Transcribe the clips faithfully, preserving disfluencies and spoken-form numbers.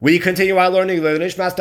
We continue our learning. We are in Bava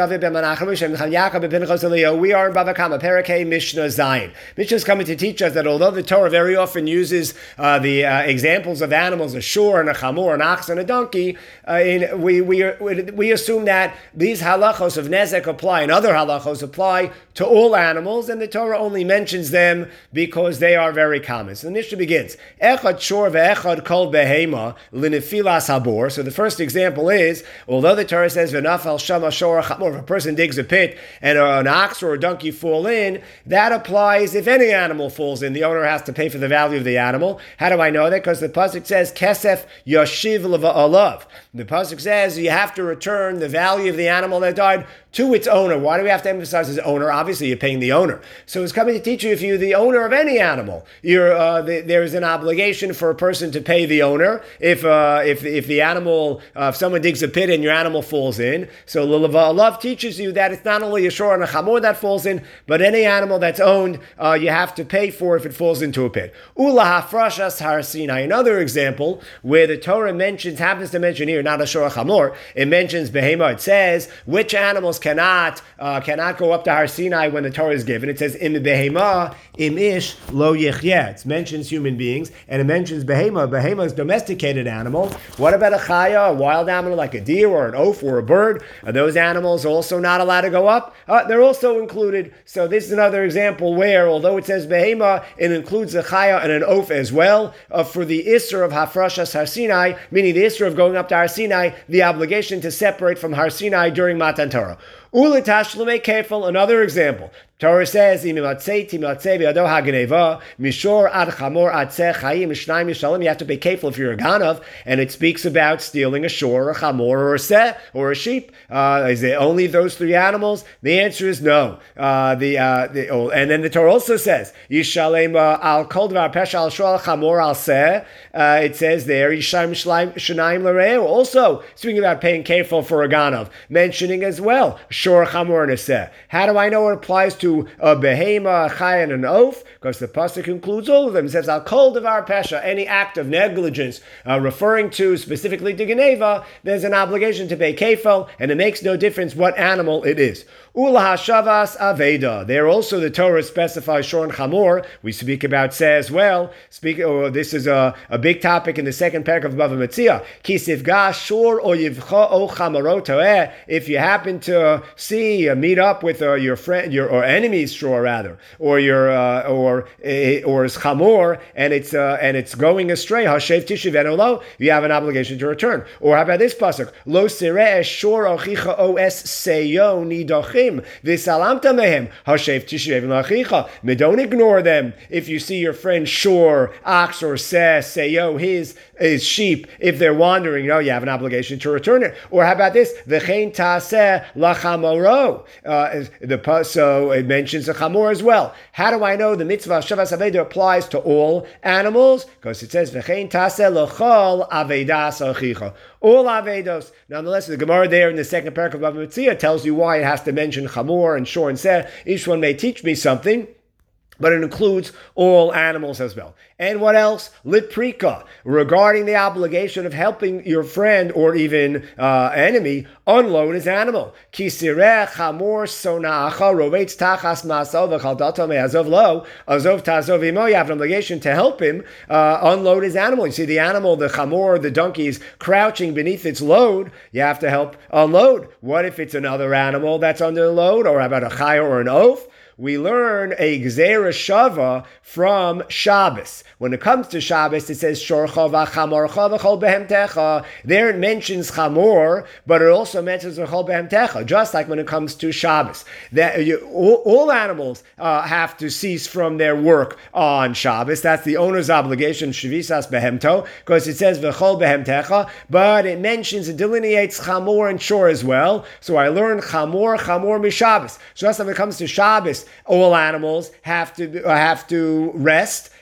Kama, Parakeh Mishnah Zayin. Mishnah is coming to teach us that although the Torah very often uses uh, the uh, examples of animals, a shor and a chamor, an ox and a donkey, uh, in, we, we, we assume that these halachos of nezek apply and other halachos apply to all animals, and the Torah only mentions them because they are very common. So the Mishnah begins, Echad shor ve'echad kol behema l'nefilas habor. So the first example is, although the Torah says v'nafal shama shor chamor, if a person digs a pit and an ox or a donkey fall in, that applies if any animal falls in. The owner has to pay for the value of the animal. How do I know that? Because the pasuk says kesef yashiv leva'alav. The pasuk says you have to return the value of the animal that died to its owner. Why do we have to emphasize its owner? Obviously, you're paying the owner. So it's coming to teach you if you're the owner of any animal, you're, uh, the, there is an obligation for a person to pay the owner. If uh, if if the animal, uh, if someone digs a pit and your animal falls in, so love teaches you that it's not only a shor and a chamor that falls in, but any animal that's owned, uh, you have to pay for if it falls into a pit. Ula hafrashas har Sinai. Another example where the Torah mentions, happens to mention here, not a shor or chamor, it mentions behema. It says which animals cannot uh, cannot go up to Har Sinai when the Torah is given. It says im behema im ish lo yichyeh. It mentions human beings and it mentions behema. Behema is domesticated animal. What about a chaya, a wild animal like a deer or an oaf or a bird? Are those animals also not allowed to go up? Uh, they're also included. So this is another example where, although it says behema, it includes a chaya and an oaf as well. Uh, for the isser of hafrashas Har Sinai, meaning the isser of going up to Har Sinai, the obligation to separate from Har Sinai during Matan Torah. Ula tashlume kefil, another example. Torah says, you have to pay kefil if you're a ganav, and it speaks about stealing a shor, a chamor, or a seh, or a sheep. Uh, is it only those three animals? The answer is no. Uh, the, uh, the oh, and then the Torah also says, Yishalem al kol dvar pesha al shor al chamor al seh. It says there, Yishalem shnaim l'reu. Also speaking about paying kefil for a ganav, mentioning as well shor, chamor, and a seh. How do I know it applies to a behema, a chay, and an oaf? Because the pasuk includes all of them. It says al kol devar pesha, any act of negligence, uh, referring to specifically to geneva, there's an obligation to pay kefil, and it makes no difference what animal it is. Ula hashavas aveda. There also the Torah specifies shor and chamor. We speak about seh as well. Speak. Oh, this is a, a big topic in the second parak of Bava Metzia. Ki sifga shor o yivcha o chamoro toeh. If you happen to see, uh, meet up with uh, your friend, your or enemy's shor rather, or your uh, or uh, or is chamor, and it's uh, and it's going astray. Hashev tishivenu lo. You have an obligation to return. Or how about this pasuk? Lo sireh shor ochicha os seyo nidachim. Don't ignore them. If you see your friend shor, ox, or seh, seyo, his is sheep, if they're wandering, you know, you have an obligation to return it. Or how about this? V'chein taseh lachamoro. The so it mentions the chamor as well. How do I know the mitzvah of shavas aveda applies to all animals? Because it says v'chein taseh l'chol avedas achicha. All avedos. Nonetheless, the Gemara there in the second parak of Bava Metzia tells you why it has to mention chamor and shor and seh. Each one may teach me something, but it includes all animals as well. And what else? Litprika, regarding the obligation of helping your friend or even uh, enemy unload his animal. Kisireh chamor sona'acha rovetz tachas ma'asov v'chaldato me'azov lo azov ta'azov imo. You have an obligation to help him uh, unload his animal. You see the animal, the chamor, the donkey is crouching beneath its load. You have to help unload. What if it's another animal that's under the load, or about a chaya or an oaf? We learn a gzera shava from Shabbos. When it comes to Shabbos, it says shorcha v'chamorcha v'chol behemtecha. There it mentions chamor, but it also mentions v'chol behemtecha. Just like when it comes to Shabbos, that you, all, all animals uh, have to cease from their work on Shabbos. That's the owner's obligation, shvisas behemto, because it says v'chol behemtecha, but it mentions it delineates chamor and shor as well. So I learned chamor chamor mishabbos. Just like when it comes to Shabbos, all animals have to uh, have to rest,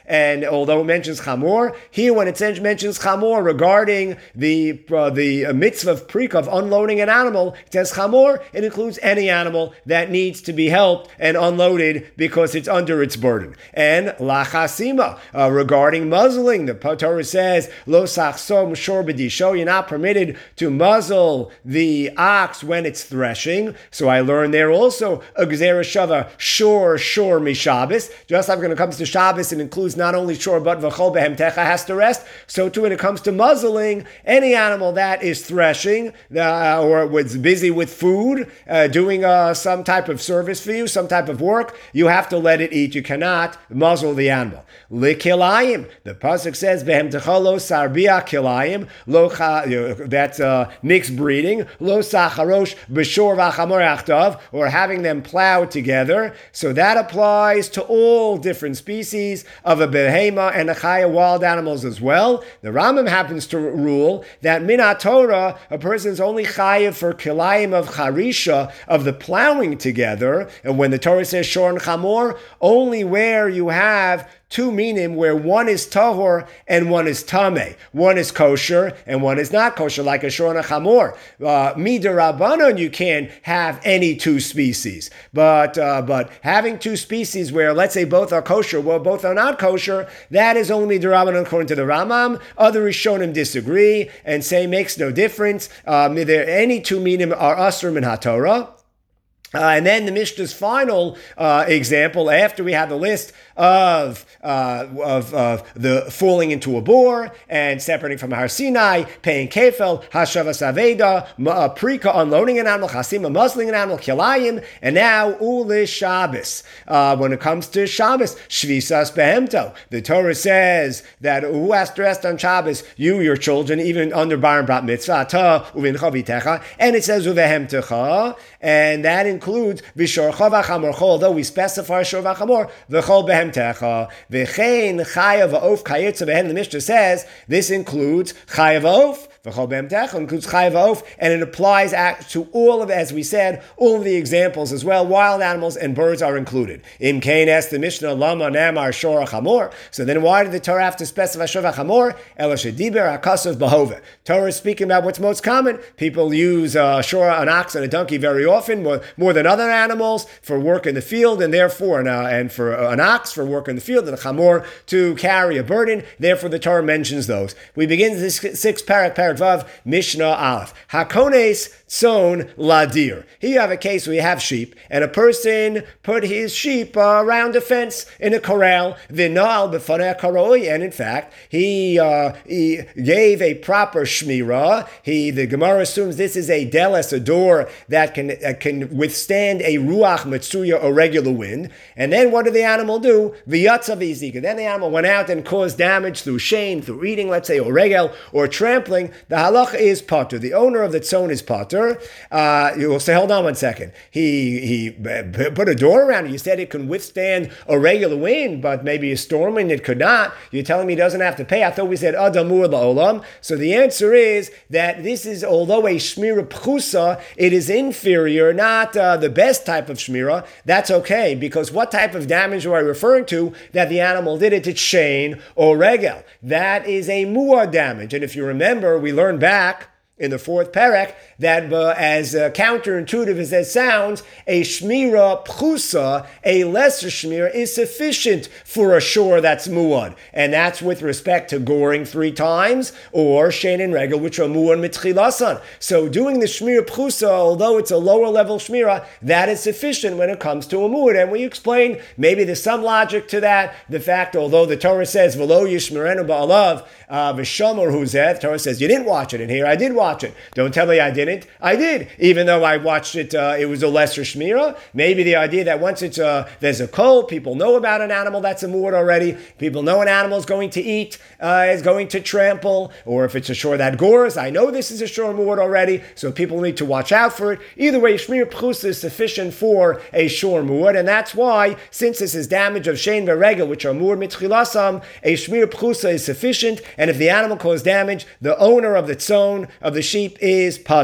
And although it mentions chamor, here when it mentions chamor regarding the uh, the mitzvah of prika, of unloading an animal, it says chamor, it includes any animal that needs to be helped and unloaded because it's under its burden. And lachasima, uh, regarding muzzling, the Torah says, lo sachsom shor b'disho, you're not permitted to muzzle the ox when it's threshing. So I learned there also, a gzera shava, shor, shor mi Shabbos. Just like when it comes to Shabbos, it includes not only shor, but v'chol behemtecha has to rest. So too when it comes to muzzling, any animal that is threshing, uh, or was busy with food, uh, doing uh, some type of service for you, some type of work, you have to let it eat. You cannot muzzle the animal. Likilayim, the pasuk says, behemtecha lo sarbia kilayim, lo cha, that's uh, mixed breeding, lo sacharosh b'shor v'achamor achtav, or having them plowed together. So that applies to all different species of a behema and a chaya, wild animals as well. The Rambam happens to rule that min Torah, a person is only chayav for kilayim of charisha, of the plowing together. And when the Torah says shor and chamor, only where you have two minim, where one is tahor and one is tameh. One is kosher and one is not kosher, like a shor and a chamor. Uh, Midarabanan, you can't have any two species. But uh, but having two species where, let's say, both are kosher, well, both are not kosher, that is only Midarabanan according to the Rambam. Other Rishonim disagree and say makes no difference. Um, there, any two minim are asur min haTorah. Uh, and then the Mishnah's final uh, example, after we have the list of, uh, of of the falling into a bore and separating from Har Sinai, paying kefel, hashavas aveda, uh, prika, unloading an animal, chasima, muzzling an animal, kilayim, and now ulish Shabbos. Uh, when it comes to Shabbos, shvisas behemto. The Torah says that who has to rest on Shabbos? You, your children, even under bar and brat mitzvah, ta uvincha vitecha, and it says uvehemtecha, and that includes v'shor chavachamor, although we specify shor v'chamor, v'chol behemtecha, v'chein chayav v'of kayetza behen. The Mishnah says this includes chayav v'of, v'chol behemtecha, includes chayav v'of, and it applies to all of, as we said, all of the examples as well. Wild animals and birds are included. Im kain asked the Mishnah, lama namar shor chamor. So then why did the Torah have to specify shor v'chamor? Ela shediber hakasav b'hove. Torah is speaking about what's most common. People use uh, shor, an ox and a donkey very often, more, more than other animals, for work in the field, and therefore, and, uh, and for uh, an ox for work in the field, and a chamor to carry a burden. Therefore, the Torah mentions those. We begin this sixth parak, parak vav, Mishnah Aleph. Hakones tzon ladir. Here you have a case where you have sheep, and a person put his sheep uh, around a fence in a corral. V'nal b'fanei karoi, and in fact, he uh, he gave a proper shmira. He the Gemara assumes this is a deles, a door that can uh, can withstand a ruach matsuya, a regular wind. And then what did the animal do? V'yatza v'yizika. Then the animal went out and caused damage through shame, through eating, let's say, or regel, or trampling. The halacha is potter. The owner of the tzon is potter. Uh, you will say, hold on one second. He he put a door around it. You said it can withstand a regular wind, but maybe a storm wind it could not. You're telling me he doesn't have to pay. I thought we said adamur la'olam. So the answer is that this is, although a shmira pchusa, it is inferior, not uh, the best type of shmira. That's okay, because what type of damage are I referring to that the animal did it? It's shein or regel. That is a muad damage. And if you remember, we learned back in the fourth parak that uh, as uh, counterintuitive as that sounds, a shmira pchusa, a lesser shmira, is sufficient for a shore that's muad. And that's with respect to goring three times, or shein and regel, which are muad mitchilasan. So doing the shmira pchusa, although it's a lower level shmira, that is sufficient when it comes to a muad. And we explained, maybe there's some logic to that. The fact, although the Torah says, v'lo yishmerenu ba'alav, v'shamor huzeh, the Torah says, you didn't watch it in here, I did watch it. Don't tell me I didn't. I did. Even though I watched it, uh, it was a lesser shmira. Maybe the idea that once it's uh, there's a cold, people know about an animal that's a muad already. People know an animal is going to eat, uh, is going to trample, or if it's a shore that gores, I know this is a shore muad already, so people need to watch out for it. Either way, shmira pchusa is sufficient for a shore muad, and that's why, since this is damage of shein v'regel, which are muad mitchilasam, a shmira pchusa is sufficient, and if the animal caused damage, the owner of the tzon, of the sheep, is pater.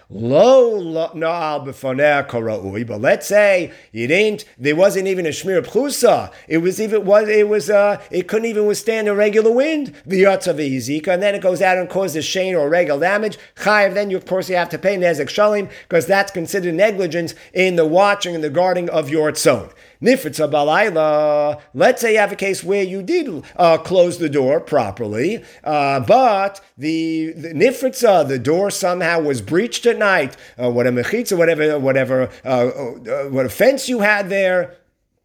Lo na'al b'foneh karaui. But let's say you didn't. There wasn't even a shmir pchusa. It was even was it was uh it couldn't even withstand a regular wind. V'yatza v'yizika, and then it goes out and causes shane or regular damage. Chayav. Then you of course you have to pay nezek shalim because that's considered negligence in the watching and the guarding of your tzon. Nifritza balayla. Let's say you have a case where you did uh, close the door properly, uh, but the, the nifritza, the door somehow was breached at night. Uh, what a mechitza, whatever, whatever, uh, uh, what a fence you had there.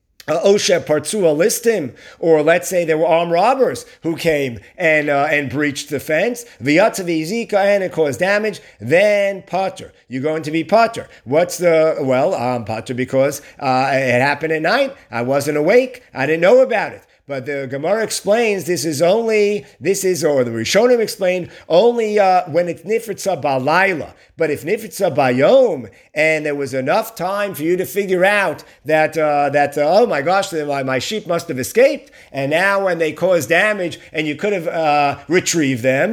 Oshe Partsua listim, or let's say there were armed robbers who came and uh, and breached the fence, v'yatzav zika, and it caused damage, then pater. You're going to be pater. What's the, well, I'm pater because uh, it happened at night. I wasn't awake. I didn't know about it. But the Gemara explains this is only, this is, or the Rishonim explained, only uh, when it's nifritza balayla. But if nifritza bayom, and there was enough time for you to figure out that, uh, that uh, oh my gosh, my, my sheep must have escaped, and now when they cause damage, and you could have uh, retrieved them,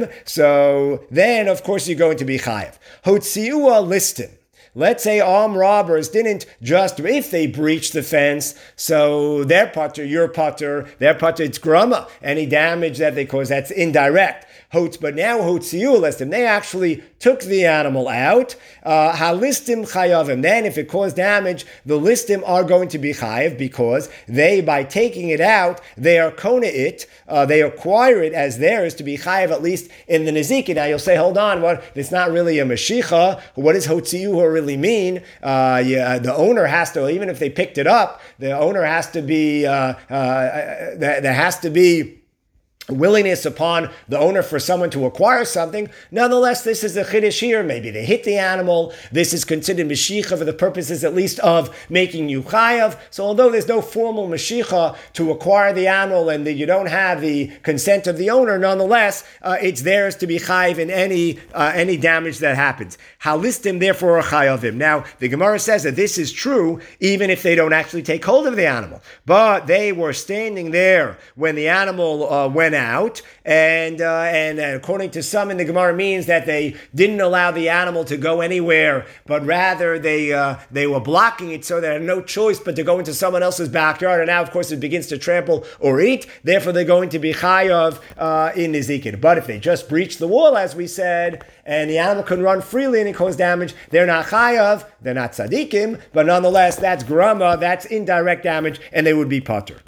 so then, of course, you're going to be chayav. Hotziua listim. Let's say armed robbers didn't just, if they breached the fence, so their putter, your putter, their putter, it's grama. Any damage that they cause, that's indirect. Hotz, but now hotziu listim, they actually took the animal out. Uh, halistim chayavim. Then, if it caused damage, the listim are going to be chayav because they, by taking it out, they are kona it. Uh, they acquire it as theirs to be chayav at least in the neziki. Now you'll say, hold on, what? It's not really a mashicha. What does hotziu really mean? Uh, yeah, the owner has to, even if they picked it up, the owner has to be. Uh, uh, there, there has to be willingness upon the owner for someone to acquire something. Nonetheless, this is a chiddush here. Maybe they hit the animal. This is considered mashicha for the purposes at least of making you chayav. So although there's no formal mashicha to acquire the animal and that you don't have the consent of the owner, nonetheless, uh, it's theirs to be chayav in any uh, any damage that happens. Halistim, therefore, are chayavim. Now, the Gemara says that this is true even if they don't actually take hold of the animal. But they were standing there when the animal uh, went out, and uh, and according to some in the Gemara means that they didn't allow the animal to go anywhere, but rather they uh, they were blocking it so they had no choice but to go into someone else's backyard, and now of course it begins to trample or eat, therefore they're going to be chayav uh, in Nizikin. But if they just breach the wall, as we said, and the animal can run freely and it cause damage, they're not chayav, they're not tzadikim, but nonetheless that's grama, that's indirect damage, and they would be pater.